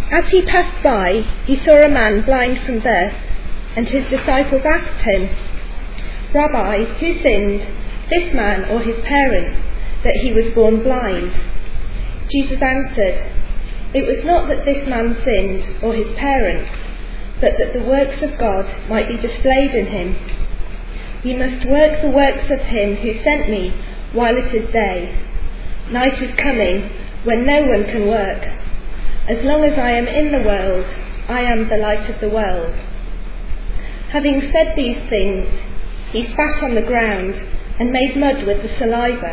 As he passed by, he saw a man blind from birth, and his disciples asked him, "Rabbi, who sinned, this man or his parents, that he was born blind?" Jesus answered, "It was not that this man sinned or his parents, but that the works of God might be displayed in him. You must work the works of him who sent me while it is day. Night is coming when no one can work. As long as I am in the world, I am the light of the world." Having said these things, he spat on the ground and made mud with the saliva.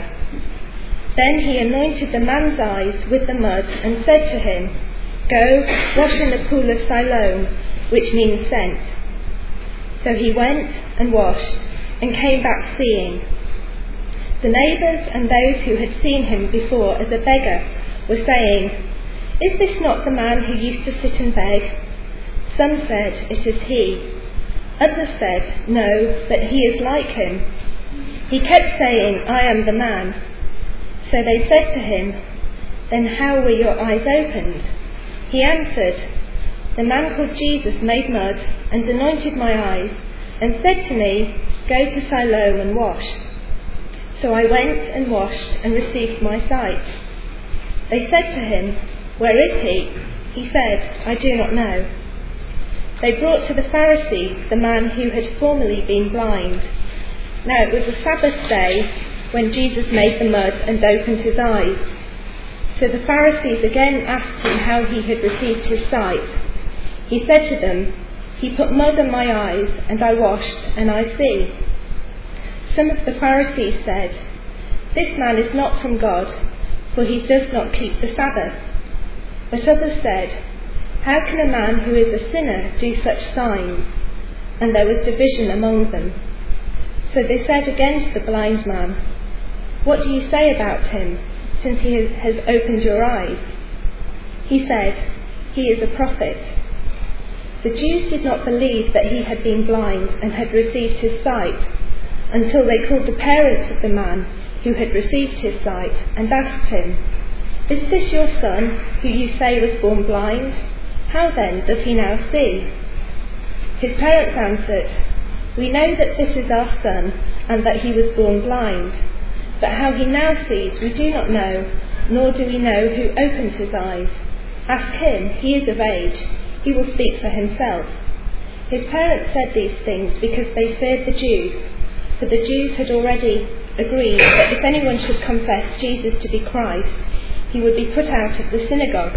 Then he anointed the man's eyes with the mud and said to him, "Go, wash in the pool of Siloam," which means sent. So he went and washed and came back seeing. The neighbours and those who had seen him before as a beggar were saying, "Is this not the man who used to sit and beg?" Some said, "It is he." Others said, "No, but he is like him." He kept saying, "I am the man." So they said to him, "Then how were your eyes opened?" He answered, "The man called Jesus made mud and anointed my eyes and said to me, 'Go to Siloam and wash.' So I went and washed and received my sight." They said to him, "Where is he?" He said, "I do not know." They brought to the Pharisees the man who had formerly been blind. Now it was a Sabbath day when Jesus made the mud and opened his eyes. So the Pharisees again asked him how he had received his sight. He said to them, "He put mud on my eyes, and I washed, and I see." Some of the Pharisees said, "This man is not from God, for he does not keep the Sabbath." But others said, "How can a man who is a sinner do such signs?" And there was division among them. So they said again to the blind man, "What do you say about him, since he has opened your eyes?" He said, "He is a prophet." The Jews did not believe that he had been blind and had received his sight, until they called the parents of the man who had received his sight and asked him, "Is this your son, who you say was born blind? How then does he now see?" His parents answered, "We know that this is our son and that he was born blind, but how he now sees we do not know, nor do we know who opened his eyes. Ask him, he is of age, he will speak for himself." His parents said these things because they feared the Jews, for the Jews had already agreed that if anyone should confess Jesus to be Christ, he would be put out of the synagogue.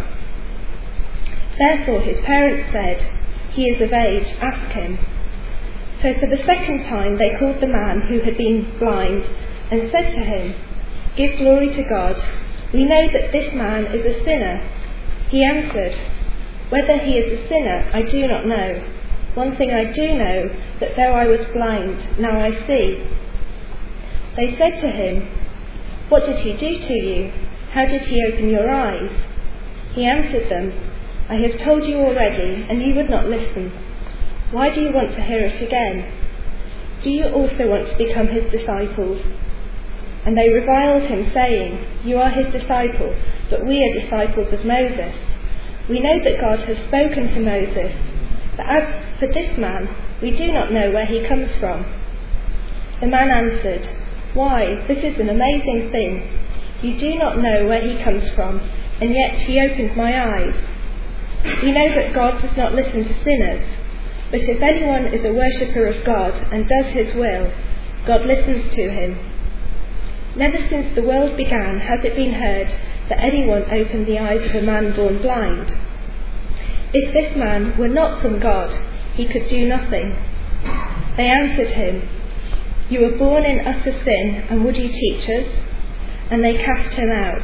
Therefore his parents said, "He is of age, ask him." So for the second time they called the man who had been blind and said to him, "Give glory to God. We know that this man is a sinner." He answered, "Whether he is a sinner, I do not know. One thing I do know, that though I was blind, now I see." They said to him, "What did he do to you? How did he open your eyes?" He answered them, "I have told you already, and you would not listen. Why do you want to hear it again? Do you also want to become his disciples?" And they reviled him, saying, "You are his disciple, but we are disciples of Moses. We know that God has spoken to Moses, but as for this man, we do not know where he comes from." The man answered, "Why, this is an amazing thing. You do not know where he comes from, and yet he opened my eyes. We know that God does not listen to sinners, but if anyone is a worshipper of God and does his will, God listens to him. Never since the world began has it been heard that anyone opened the eyes of a man born blind. If this man were not from God, he could do nothing." They answered him, "You were born in utter sin, and would you teach us?" And they cast him out.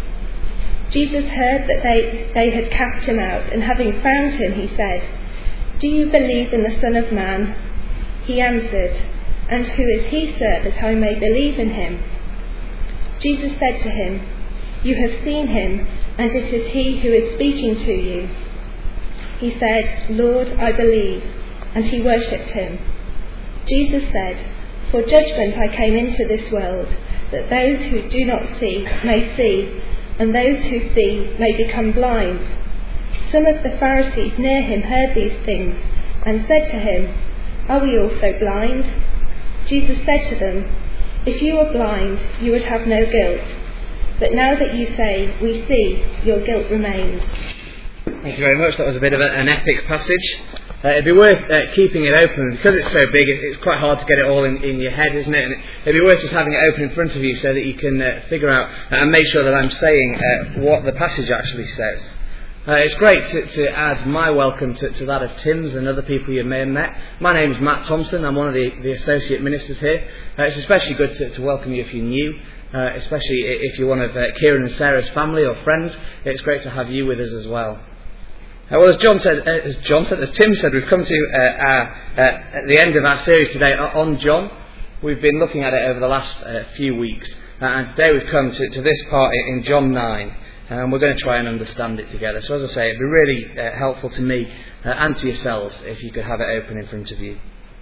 Jesus heard that they had cast him out, and having found him, he said, "Do you believe in the Son of Man?" He answered, "And who is he, sir, that I may believe in him?" Jesus said to him, "You have seen him, and it is he who is speaking to you." He said, "Lord, I believe," and he worshipped him. Jesus said, "For judgment I came into this world, that those who do not see may see, and those who see may become blind. Some of the Pharisees near him heard these things and said to him, "Are we also blind?" Jesus said to them, "If you were blind, you would have no guilt. But now that you say, 'We see,' your guilt remains." Thank you very much. That was a bit of an epic passage. It'd be worth keeping it open. Because it's so big, it's quite hard to get it all in your head, isn't it? And it'd be worth just having it open in front of you so that you can figure out and make sure that I'm saying what the passage actually says. It's great to add my welcome to that of Tim's and other people you may have met. My name is Matt Thompson. I'm one of the associate ministers here. It's especially good to welcome you if you're new, especially if you're one of Kieran and Sarah's family or friends. It's great to have you with us as well. Well, as Tim said, we've come to at the end of our series today on John. We've been looking at it over the last few weeks, and today we've come to this part in John 9, and we're going to try and understand it together. So as I say, it'd be really helpful to me and to yourselves if you could have it open in front of you.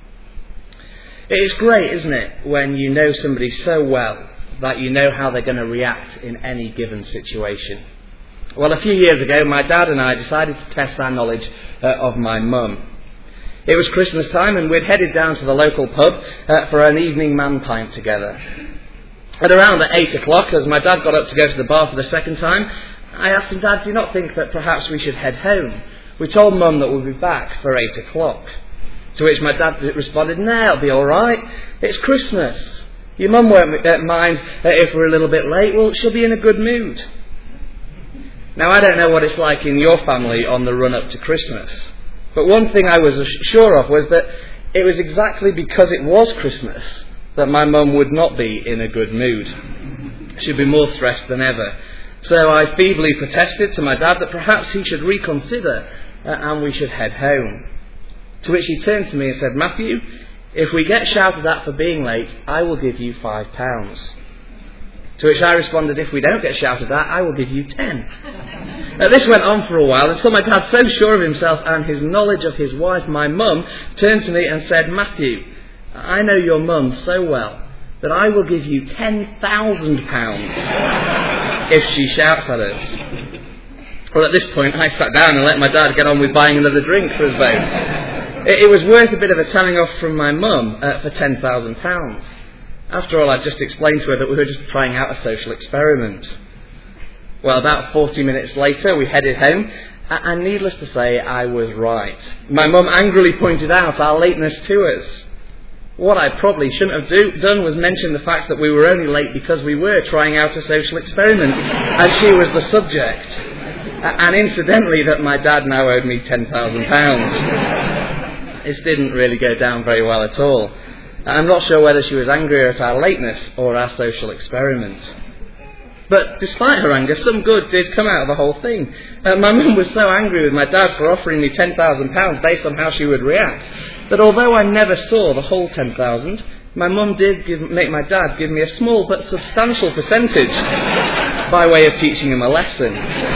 It's great, isn't it, when you know somebody so well that you know how they're going to react in any given situation. Well, a few years ago, my dad and I decided to test our knowledge of my mum. It was Christmas time and we'd headed down to the local pub for an evening man pint together. At around 8 o'clock, as my dad got up to go to the bar for the second time, I asked him, "Dad, do you not think that perhaps we should head home? We told Mum that we'll be back for 8 o'clock. To which my dad responded, "No, it'll be all right. It's Christmas. Your mum won't mind if we're a little bit late. Well, she'll be in a good mood." Now, I don't know what it's like in your family on the run-up to Christmas, but one thing I was sure of was that it was exactly because it was Christmas that my mum would not be in a good mood. She'd be more stressed than ever. So I feebly protested to my dad that perhaps he should reconsider and we should head home. To which he turned to me and said, "Matthew, if we get shouted at for being late, I will give you £5. To which I responded, "If we don't get shouted at, I will give you 10. This went on for a while until my dad, so sure of himself and his knowledge of his wife, my mum, turned to me and said, "Matthew, I know your mum so well that I will give you £10,000 if she shouts at us." Well, at this point, I sat down and let my dad get on with buying another drink for us both. It was worth a bit of a telling off from my mum for £10,000. After all, I'd just explained to her that we were just trying out a social experiment. Well, about 40 minutes later, we headed home, and needless to say, I was right. My mum angrily pointed out our lateness to us. What I probably shouldn't have done was mention the fact that we were only late because we were trying out a social experiment, and she was the subject. And incidentally, that my dad now owed me £10,000. This didn't really go down very well at all. I'm not sure whether she was angrier at our lateness or our social experiment. But despite her anger, some good did come out of the whole thing. My mum was so angry with my dad for offering me £10,000 based on how she would react, that although I never saw the whole 10,000, my mum did make my dad give me a small but substantial percentage by way of teaching him a lesson.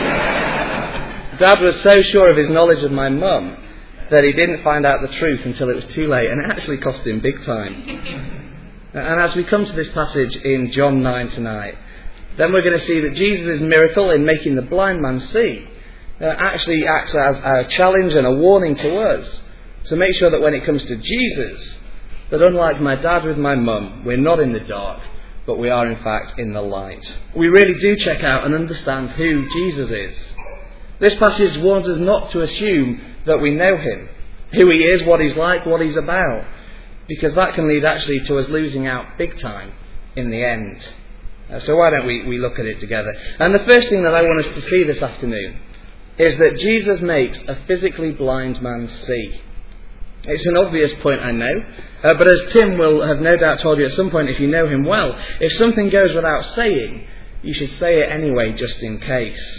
Dad was so sure of his knowledge of my mum that he didn't find out the truth until it was too late, and it actually cost him big time. And as we come to this passage in John 9 tonight, then we're going to see that Jesus' miracle in making the blind man see actually acts as a challenge and a warning to us to make sure that when it comes to Jesus, that unlike my dad with my mum, we're not in the dark, but we are in fact in the light. We really do check out and understand who Jesus is. This passage warns us not to assume that we know him, who he is, what he's like, what he's about, because that can lead actually to us losing out big time in the end. So why don't we look at it together? And the first thing that I want us to see this afternoon is that Jesus makes a physically blind man see. It's an obvious point, I know, but as Tim will have no doubt told you at some point if you know him well, if something goes without saying, you should say it anyway just in case.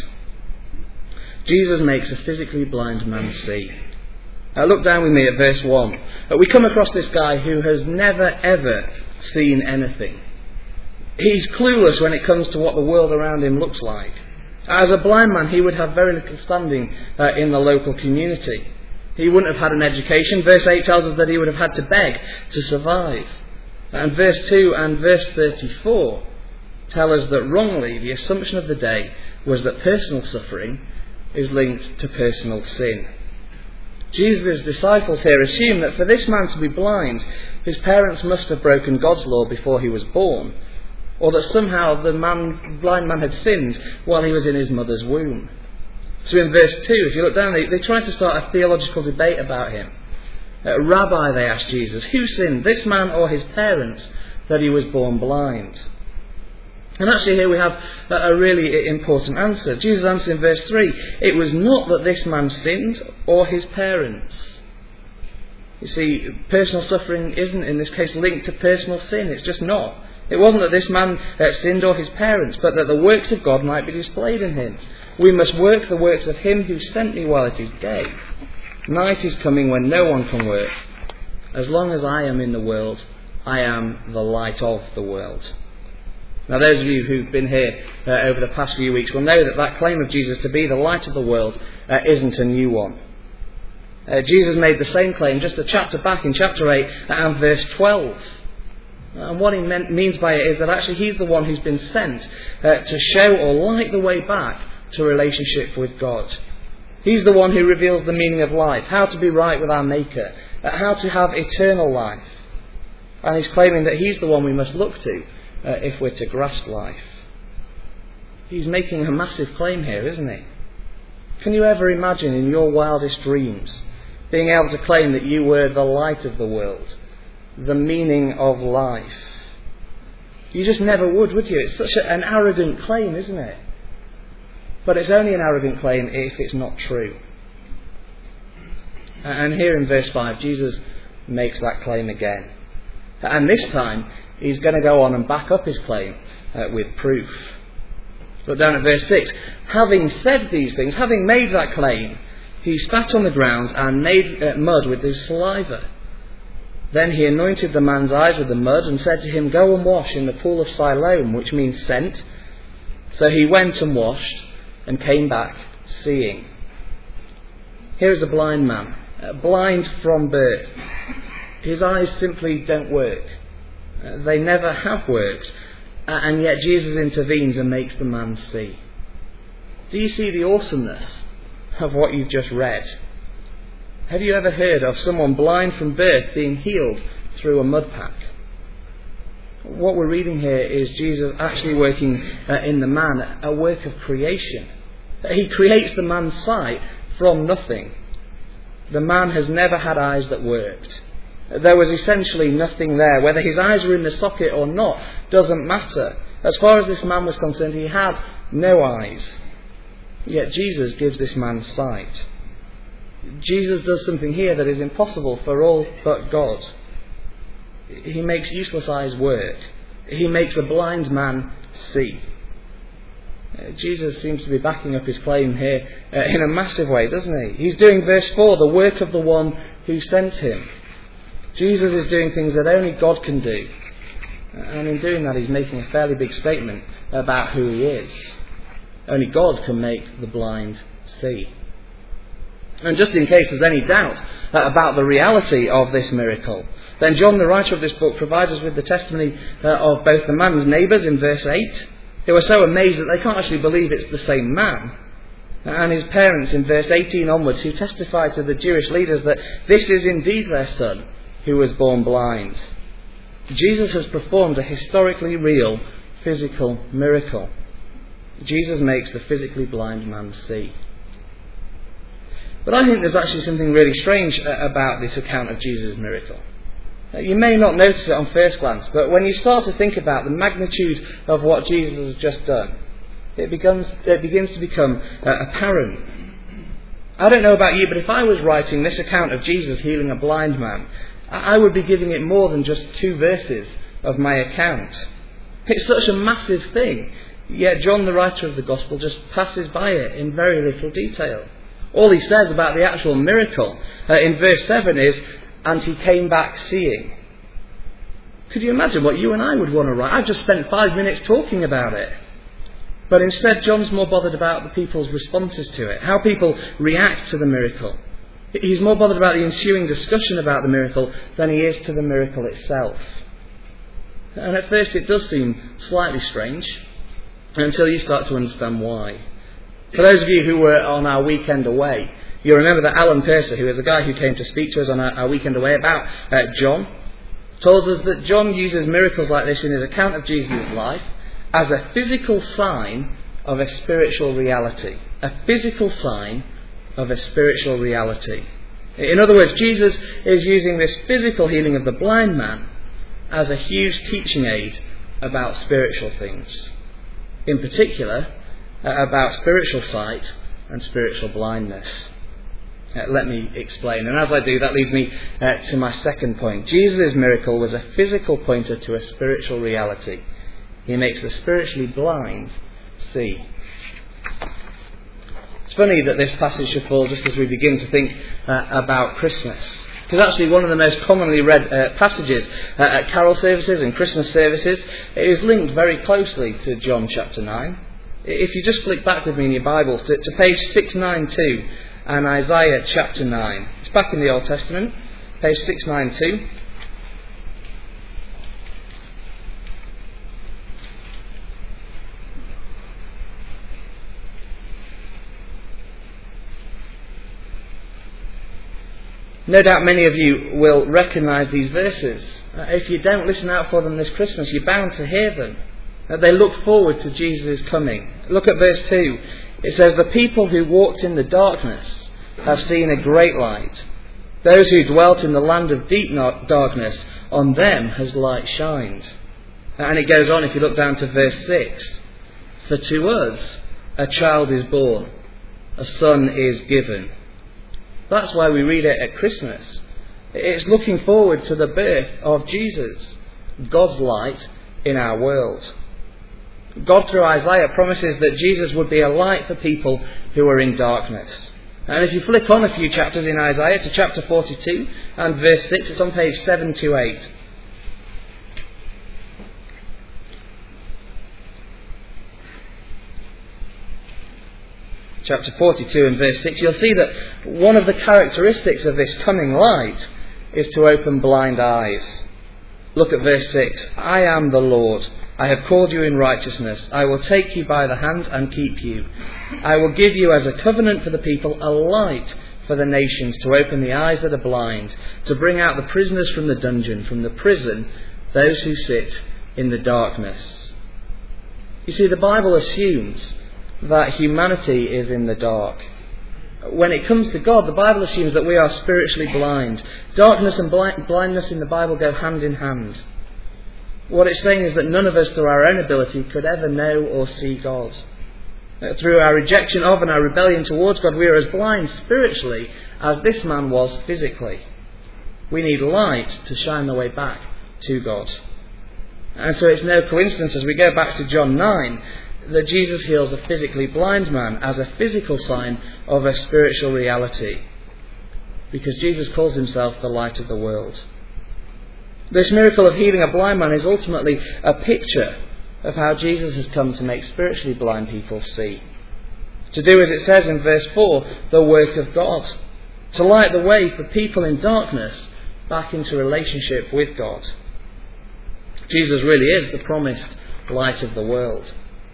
Jesus makes a physically blind man see. Now look down with me at verse 1. We come across this guy who has never ever seen anything. He's clueless when it comes to what the world around him looks like. As a blind man, he would have very little standing in the local community. He wouldn't have had an education. Verse 8 tells us that he would have had to beg to survive. And verse 2 and verse 34 tell us that wrongly the assumption of the day was that personal suffering is linked to personal sin. Jesus' disciples here assume that for this man to be blind, his parents must have broken God's law before he was born, or that somehow the blind man had sinned while he was in his mother's womb. So in verse 2, if you look down, they try to start a theological debate about him. Rabbi, they asked Jesus, who sinned, this man or his parents, that he was born blind? And actually here we have a really important answer. Jesus answered in verse 3, it was not that this man sinned or his parents. You see, personal suffering isn't in this case linked to personal sin. It's just not. It wasn't that this man sinned or his parents, but that the works of God might be displayed in him. We must work the works of him who sent me while it is day. Night is coming when no one can work. As long as I am in the world, I am the light of the world. Now those of you who've been here over the past few weeks will know that claim of Jesus to be the light of the world isn't a new one. Jesus made the same claim just a chapter back in chapter 8 and verse 12. And what he means by it is that actually he's the one who's been sent to show or light the way back to relationship with God. He's the one who reveals the meaning of life, how to be right with our Maker, how to have eternal life. And he's claiming that he's the one we must look to if we're to grasp life. He's making a massive claim here, isn't he? Can you ever imagine in your wildest dreams being able to claim that you were the light of the world, the meaning of life? You just never would you? It's such an arrogant claim, isn't it? But it's only an arrogant claim if it's not true. And here in verse 5, Jesus makes that claim again. And this time, he's going to go on and back up his claim with proof. Look down at verse 6. Having said these things, having made that claim, he spat on the ground and made mud with his saliva. Then he anointed the man's eyes with the mud and said to him, go and wash in the pool of Siloam, which means sent. So he went and washed and came back seeing. Here is a blind man, blind from birth. His eyes simply don't work. They never have worked. And yet Jesus intervenes and makes the man see. Do you see the awesomeness of what you've just read? Have you ever heard of someone blind from birth being healed through a mud pack? What we're reading here is Jesus actually working in the man a work of creation. He creates the man's sight from nothing. The man has never had eyes that worked. There was essentially nothing there. Whether his eyes were in the socket or not doesn't matter. As far as this man was concerned, he had no eyes. Yet Jesus gives this man sight. Jesus does something here that is impossible for all but God. He makes useless eyes work. He makes a blind man see. Jesus seems to be backing up his claim here in a massive way, doesn't he? He's doing verse 4, the work of the one who sent him. Jesus is doing things that only God can do. And in doing that, he's making a fairly big statement about who he is. Only God can make the blind see. And just in case there's any doubt about the reality of this miracle, then John, the writer of this book, provides us with the testimony of both the man's neighbours in verse 8, who are so amazed that they can't actually believe it's the same man, and his parents in verse 18 onwards, who testify to the Jewish leaders that this is indeed their son, who was born blind. Jesus has performed a historically real physical miracle. Jesus makes the physically blind man see. But I think there's actually something really strange about this account of Jesus' miracle. You may not notice it on first glance, but when you start to think about the magnitude of what Jesus has just done, it begins to become apparent. I don't know about you, but if I was writing this account of Jesus healing a blind man, I would be giving it more than just 2 verses of my account. It's such a massive thing, yet John, the writer of the Gospel, just passes by it in very little detail. All he says about the actual miracle in verse 7 is, and he came back seeing. Could you imagine what you and I would want to write? I've just spent 5 minutes talking about it. But instead, John's more bothered about the people's responses to it, how people react to the miracle. He's more bothered about the ensuing discussion about the miracle than he is to the miracle itself. And at first it does seem slightly strange, until you start to understand why. For those of you who were on our weekend away, you'll remember that Alan Purser, who was the guy who came to speak to us on our weekend away about John, told us that John uses miracles like this in his account of Jesus' life as a physical sign of a spiritual reality. A physical sign of a spiritual reality. In other words, Jesus is using this physical healing of the blind man as a huge teaching aid about spiritual things. In particular, about spiritual sight and spiritual blindness. Let me explain. And as I do, that leads me to my second point. Jesus' miracle was a physical pointer to a spiritual reality. He makes the spiritually blind see. It's funny that this passage should fall just as we begin to think about Christmas. Because actually one of the most commonly read passages at carol services and Christmas services, it is linked very closely to John chapter 9. If you just flick back with me in your Bibles to page 692 and Isaiah chapter 9. It's back in the Old Testament, page 692. No doubt many of you will recognise these verses. If you don't listen out for them this Christmas, you're bound to hear them. They look forward to Jesus' coming. Look at verse 2. It says, "The people who walked in the darkness have seen a great light. Those who dwelt in the land of deep darkness, on them has light shined." And it goes on if you look down to verse 6. "For to us a child is born, a son is given." That's why we read it at Christmas. It's looking forward to the birth of Jesus, God's light in our world. God, through Isaiah, promises that Jesus would be a light for people who are in darkness. And if you flick on a few chapters in Isaiah to chapter 42 and verse 6, it's on page 728. Chapter 42 and verse 6, you'll see that one of the characteristics of this coming light is to open blind eyes. Look at verse 6. "I am the Lord. I have called you in righteousness. I will take you by the hand and keep you. I will give you as a covenant for the people, a light for the nations, to open the eyes that are blind, to bring out the prisoners from the dungeon, from the prison, those who sit in the darkness." You see, the Bible assumes that humanity is in the dark. When it comes to God, the Bible assumes that we are spiritually blind. Darkness and blindness in the Bible go hand in hand. What it's saying is that none of us, through our own ability, could ever know or see God. Through our rejection of and our rebellion towards God, we are as blind spiritually as this man was physically. We need light to shine the way back to God. And so it's no coincidence, as we go back to John 9, that Jesus heals a physically blind man as a physical sign of a spiritual reality. Because Jesus calls himself the light of the world. This miracle of healing a blind man is ultimately a picture of how Jesus has come to make spiritually blind people see. To do, as it says in verse 4, the work of God. To light the way for people in darkness back into relationship with God. Jesus really is the promised light of the world.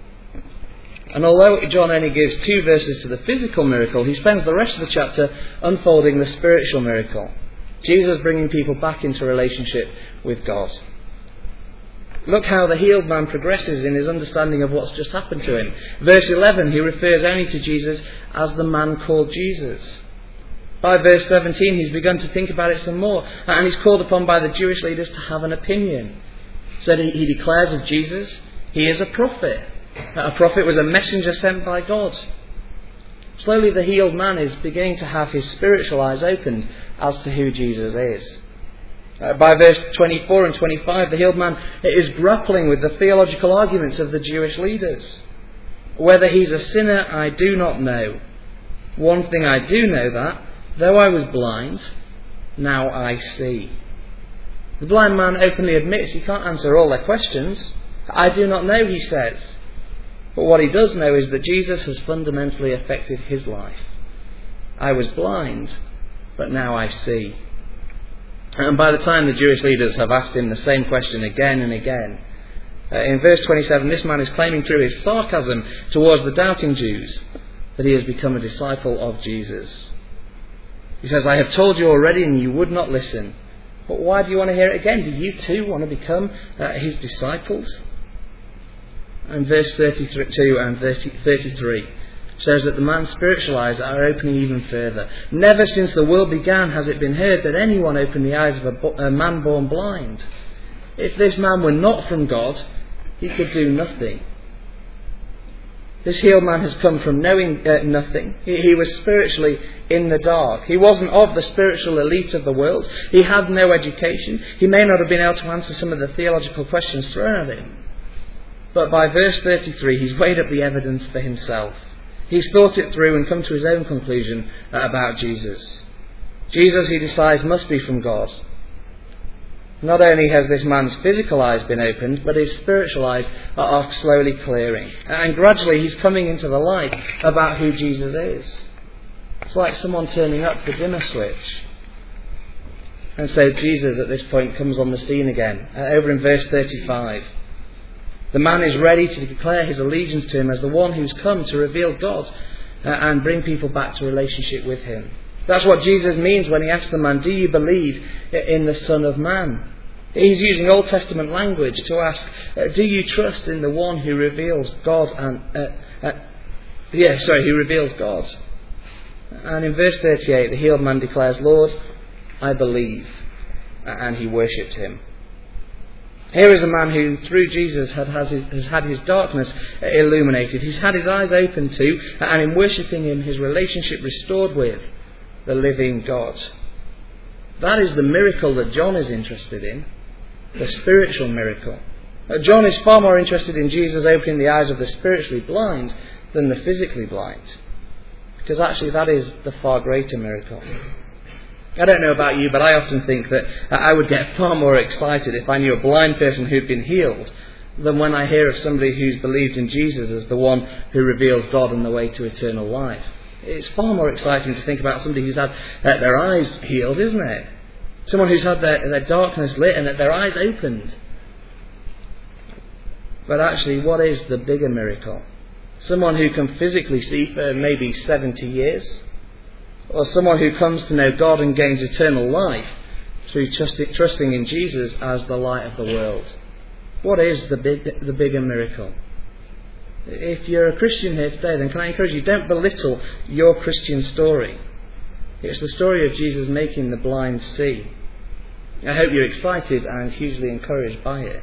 And although John only gives 2 verses to the physical miracle, he spends the rest of the chapter unfolding the spiritual miracle. Jesus bringing people back into relationship with God. Look how the healed man progresses in his understanding of what's just happened to him. Verse 11, he refers only to Jesus as the man called Jesus. By verse 17, he's begun to think about it some more, and he's called upon by the Jewish leaders to have an opinion. So he declares of Jesus, he is a prophet. A prophet was a messenger sent by God. Slowly the healed man is beginning to have his spiritual eyes opened as to who Jesus is. By verse 24 and 25, the healed man is grappling with the theological arguments of the Jewish leaders. Whether he's a sinner, I do not know. One thing I do know, that, though I was blind, now I see. The blind man openly admits he can't answer all their questions. I do not know, he says. But what he does know is that Jesus has fundamentally affected his life. I was blind, but now I see. And by the time the Jewish leaders have asked him the same question again and again, in verse 27, this man is claiming through his sarcasm towards the doubting Jews that he has become a disciple of Jesus. He says, I have told you already and you would not listen. But why do you want to hear it again? Do you too want to become his disciples? And verse 32 and 33 shows that the man's spiritual eyes are opening even further. Never since the world began has it been heard that anyone opened the eyes of a man born blind. If this man were not from God, he could do nothing. This healed man has come from knowing nothing. He was spiritually in the dark. He wasn't of the spiritual elite of the world. He had no education. He may not have been able to answer some of the theological questions thrown at him. But by verse 33, he's weighed up the evidence for himself. He's thought it through and come to his own conclusion about Jesus. Jesus, he decides, must be from God. Not only has this man's physical eyes been opened, but his spiritual eyes are slowly clearing. And gradually he's coming into the light about who Jesus is. It's like someone turning up the dimmer switch. And so Jesus at this point comes on the scene again, over in verse 35. The man is ready to declare his allegiance to him as the one who's come to reveal God and bring people back to relationship with him. That's what Jesus means when he asks the man, do you believe in the Son of Man? He's using Old Testament language to ask, do you trust in the one who reveals God? Who reveals God. And in verse 38, the healed man declares, Lord, I believe. And he worshipped him. Here is a man who, through Jesus, has had his darkness illuminated. He's had his eyes opened to, and in worshipping him, his relationship restored with the living God. That is the miracle that John is interested in, the spiritual miracle. John is far more interested in Jesus opening the eyes of the spiritually blind than the physically blind, because actually that is the far greater miracle. I don't know about you, but I often think that I would get far more excited if I knew a blind person who'd been healed than when I hear of somebody who's believed in Jesus as the one who reveals God and the way to eternal life. It's far more exciting to think about somebody who's had their eyes healed, isn't it? Someone who's had their darkness lit and their eyes opened. But actually, what is the bigger miracle? Someone who can physically see for maybe 70 years? Or someone who comes to know God and gains eternal life through trusting in Jesus as the light of the world? What is the bigger miracle? If you're a Christian here today, then can I encourage you, don't belittle your Christian story. It's the story of Jesus making the blind see. I hope you're excited and hugely encouraged by it.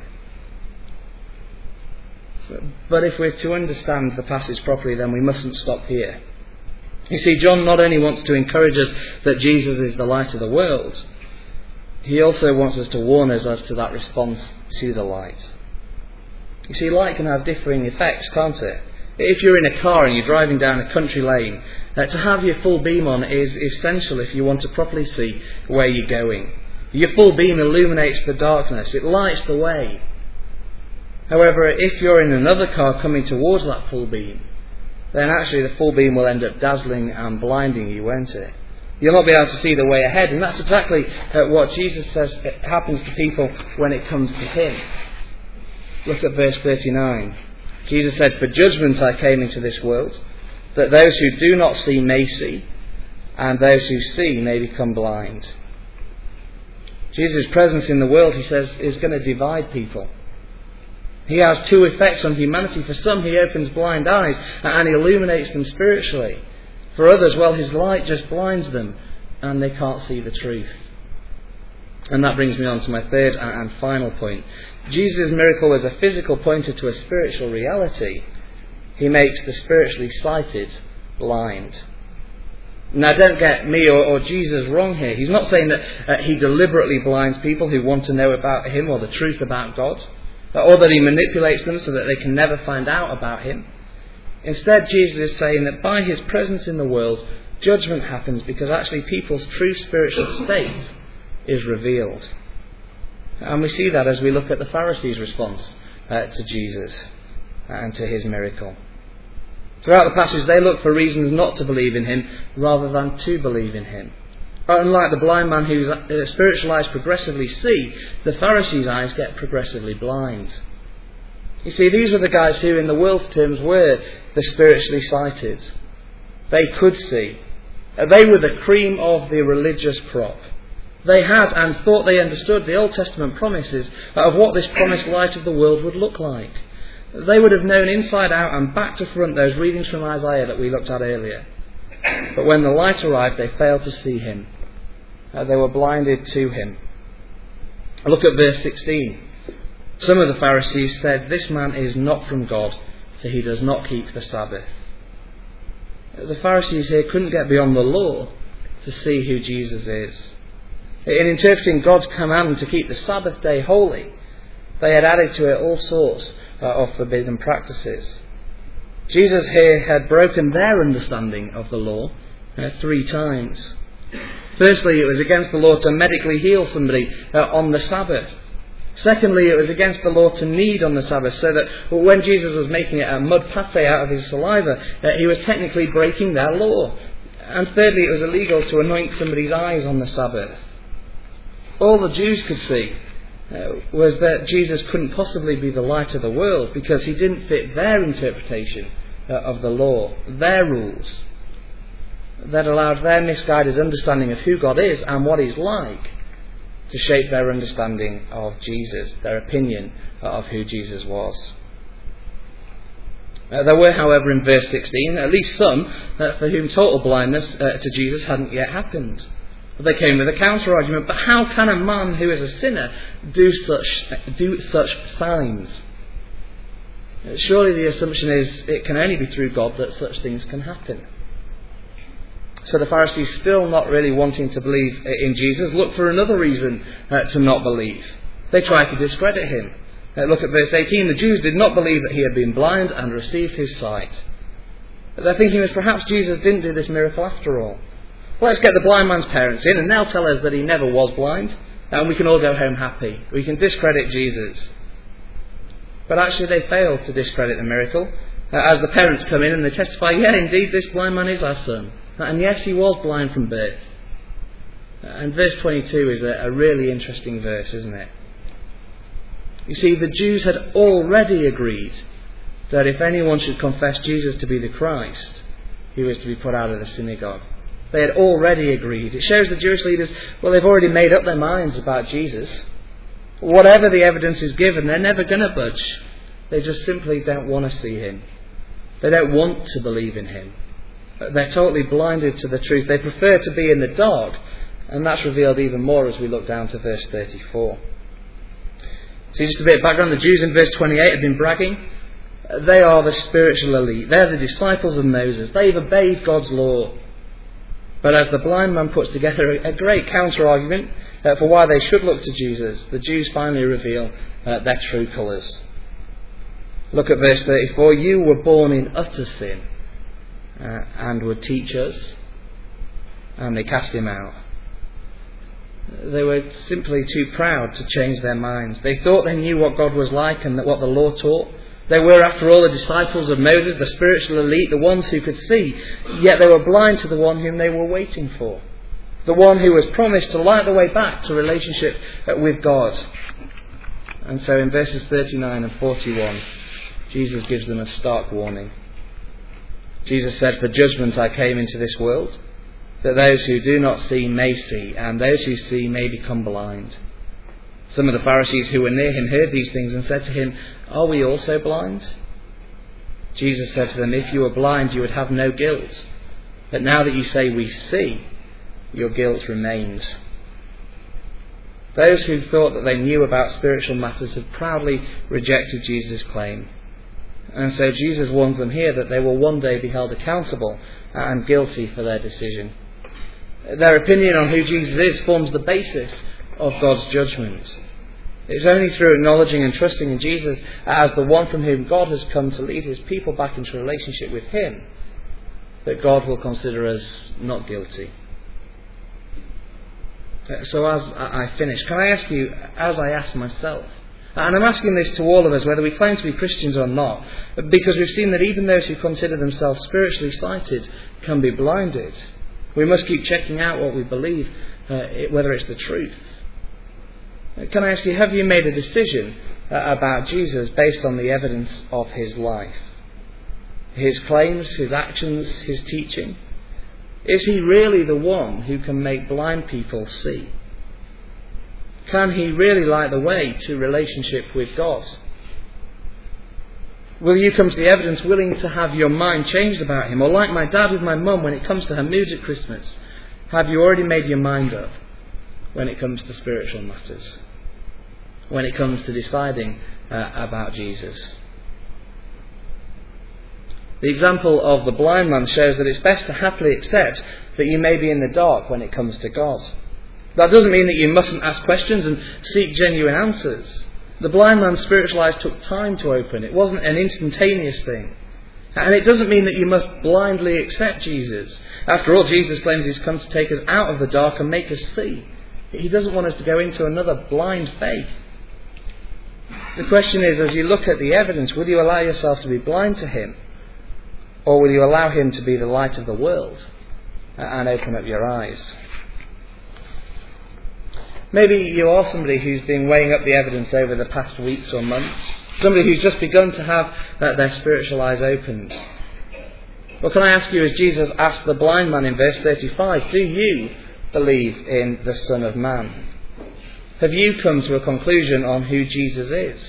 But if we're to understand the passage properly, then we mustn't stop here. You see, John not only wants to encourage us that Jesus is the light of the world, he also wants us to warn us as to that response to the light. You see, light can have differing effects, can't it? If you're in a car and you're driving down a country lane, to have your full beam on is essential if you want to properly see where you're going. Your full beam illuminates the darkness, it lights the way. However, if you're in another car coming towards that full beam, then actually the full beam will end up dazzling and blinding you, won't it? You'll not be able to see the way ahead, and that's exactly what Jesus says happens to people when it comes to him. Look at verse 39. Jesus said, for judgment I came into this world, that those who do not see may see, and those who see may become blind. Jesus' presence in the world, he says, is going to divide people. He has two effects on humanity. For some, he opens blind eyes and he illuminates them spiritually. For others, well, his light just blinds them and they can't see the truth. And that brings me on to my third and final point. Jesus' miracle is a physical pointer to a spiritual reality. He makes the spiritually sighted blind. Now, don't get me or Jesus wrong here. He's not saying that he deliberately blinds people who want to know about him or the truth about God, or that he manipulates them so that they can never find out about him. Instead, Jesus is saying that by his presence in the world, judgment happens because actually people's true spiritual state is revealed. And we see that as we look at the Pharisees' response to Jesus and to his miracle. Throughout the passage, they look for reasons not to believe in him rather than to believe in him. Unlike the blind man whose spiritual eyes progressively see, the Pharisees' eyes get progressively blind. You see, these were the guys who, in the world's terms, were the spiritually sighted. They could see. They were the cream of the religious crop. They had and thought they understood the Old Testament promises of what this promised light of the world would look like. They would have known inside out and back to front those readings from Isaiah that we looked at earlier. But when the light arrived, they failed to see him. They were blinded to him. Look at verse 16. Some of the Pharisees said, "This man is not from God, for he does not keep the Sabbath." The Pharisees here couldn't get beyond the law to see who Jesus is. In interpreting God's command to keep the Sabbath day holy, they had added to it all sorts of forbidden practices. Jesus here had broken their understanding of the law 3 times. Firstly, it was against the law to medically heal somebody on the Sabbath. Secondly, it was against the law to knead on the Sabbath, so that when Jesus was making a mud pate out of his saliva, he was technically breaking their law. And thirdly, it was illegal to anoint somebody's eyes on the Sabbath. All the Jews could see was that Jesus couldn't possibly be the light of the world because he didn't fit their interpretation of the law, their rules, that allowed their misguided understanding of who God is and what he's like to shape their understanding of Jesus, their opinion of who Jesus was. There were, however, in verse 16, at least some for whom total blindness to Jesus hadn't yet happened. They came with a counter-argument, but how can a man who is a sinner do such signs? Surely the assumption is it can only be through God that such things can happen. So the Pharisees, still not really wanting to believe in Jesus, look for another reason to not believe. They try to discredit him. Look at verse 18. The Jews did not believe that he had been blind and received his sight. Their thinking was perhaps Jesus didn't do this miracle after all. Let's get the blind man's parents in and they'll tell us that he never was blind and we can all go home happy. We can discredit Jesus. But actually they failed to discredit the miracle as the parents come in and they testify, yeah, indeed, this blind man is our son. And yes, he was blind from birth. And verse 22 is a really interesting verse, isn't it? You see, the Jews had already agreed that if anyone should confess Jesus to be the Christ, he was to be put out of the synagogue. They had already agreed. It shows the Jewish leaders, well, they've already made up their minds about Jesus. Whatever the evidence is given, they're never going to budge. They just simply don't want to see him. They don't want to believe in him. They're totally blinded to the truth. They prefer to be in the dark, and that's revealed even more as we look down to verse 34. See, just a bit of background. The Jews in verse 28 have been bragging. They are the spiritual elite. They're the disciples of Moses. They've obeyed God's law. But as the blind man puts together a great counter-argument for why they should look to Jesus, the Jews finally reveal their true colours. Look at verse 34. You were born in utter sin and would teach us. And they cast him out. They were simply too proud to change their minds. They thought they knew what God was like and what the law taught. They were, after all, the disciples of Moses, the spiritual elite, the ones who could see. Yet they were blind to the one whom they were waiting for. The one who was promised to light the way back to relationship with God. And so in verses 39 and 41, Jesus gives them a stark warning. Jesus said, "For judgment I came into this world, that those who do not see may see, and those who see may become blind." Some of the Pharisees who were near him heard these things and said to him, "Are we also blind?" Jesus said to them, "If you were blind, you would have no guilt. But now that you say we see, your guilt remains." Those who thought that they knew about spiritual matters had proudly rejected Jesus' claim. And so Jesus warns them here that they will one day be held accountable and guilty for their decision. Their opinion on who Jesus is forms the basis of God's judgment. It's only through acknowledging and trusting in Jesus as the one from whom God has come to lead his people back into relationship with him that God will consider us not guilty. So as I finish, can I ask you, as I ask myself, and I'm asking this to all of us, whether we claim to be Christians or not, because we've seen that even those who consider themselves spiritually sighted can be blinded. We must keep checking out what we believe, whether it's the truth. Can I ask you, have you made a decision about Jesus based on the evidence of his life? his claims, his actions, his teaching? Is he really the one who can make blind people see? Can he really light the way to relationship with God? Will you come to the evidence willing to have your mind changed about him? Or like my dad with my mum when it comes to her moods at Christmas, have you already made your mind up when it comes to spiritual matters? When it comes to deciding about Jesus? The example of the blind man shows that it's best to happily accept that you may be in the dark when it comes to God. That doesn't mean that you mustn't ask questions and seek genuine answers. The blind man's spiritual eyes took time to open. It wasn't an instantaneous thing. And it doesn't mean that you must blindly accept Jesus. After all, Jesus claims he's come to take us out of the dark and make us see. He doesn't want us to go into another blind faith. The question is, as you look at the evidence, will you allow yourself to be blind to him? Or will you allow him to be the light of the world and open up your eyes? Maybe you are somebody who's been weighing up the evidence over the past weeks or months. Somebody who's just begun to have their spiritual eyes opened. Well, can I ask you, as Jesus asked the blind man in verse 35, do you believe in the Son of Man? Have you come to a conclusion on who Jesus is?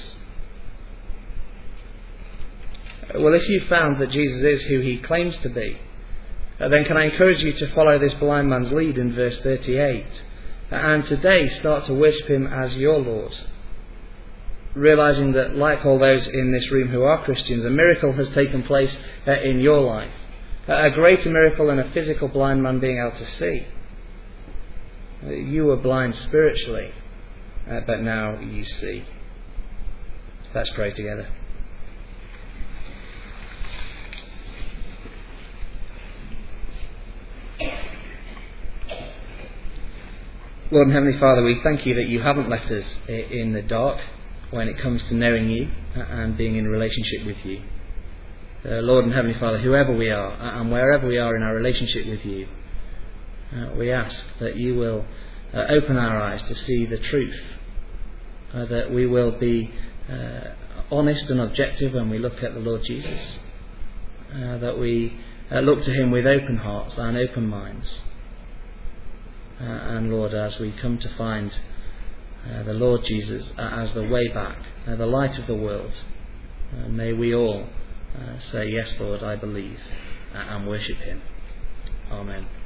Well, if you've found that Jesus is who he claims to be, then can I encourage you to follow this blind man's lead in verse 38 and today start to worship him as your Lord, realising that, like all those in this room who are Christians, a miracle has taken place in your life, a greater miracle than a physical blind man being able to see. You were blind spiritually, but now you see. Let's pray together. Lord and Heavenly Father, we thank you that you haven't left us in the dark when it comes to knowing you and being in relationship with you. Lord and Heavenly Father, whoever we are and wherever we are in our relationship with you, we ask that you will open our eyes to see the truth, that we will be honest and objective when we look at the Lord Jesus, that we look to him with open hearts and open minds. And Lord, as we come to find the Lord Jesus as the way back, the light of the world, may we all say, yes, Lord, I believe, and worship him. Amen.